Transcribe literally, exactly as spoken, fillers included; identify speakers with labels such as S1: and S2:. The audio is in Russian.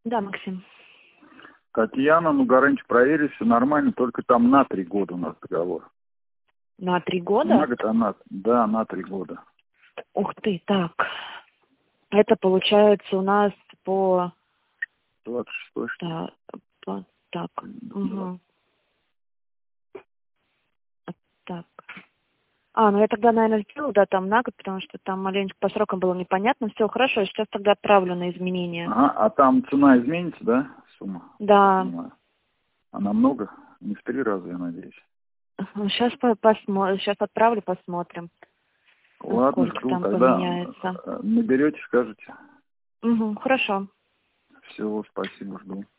S1: Да, Максим.
S2: Татьяна, ну, гарантию проверили, все нормально, только там на три года у нас договор.
S1: На три года?
S2: На год, а на... Да, на три года.
S1: Ух ты, так. Это получается у нас по...
S2: двадцать шестой, что ли?
S1: Да, по... Так. Угу. Так. А, ну я тогда, наверное, сделаю, да, там на год, потому что там маленько по срокам было непонятно. Все, хорошо, я сейчас тогда отправлю на изменения.
S2: Ага, а там цена изменится, да, сумма?
S1: Да.
S2: Понимаю. А намного? Не в три раза, я надеюсь.
S1: Сейчас, посмо... сейчас отправлю, посмотрим,
S2: Ладно,
S1: сколько
S2: жду.
S1: там
S2: Тогда
S1: поменяется.
S2: наберете, скажете.
S1: Угу, хорошо.
S2: Все, спасибо, жду.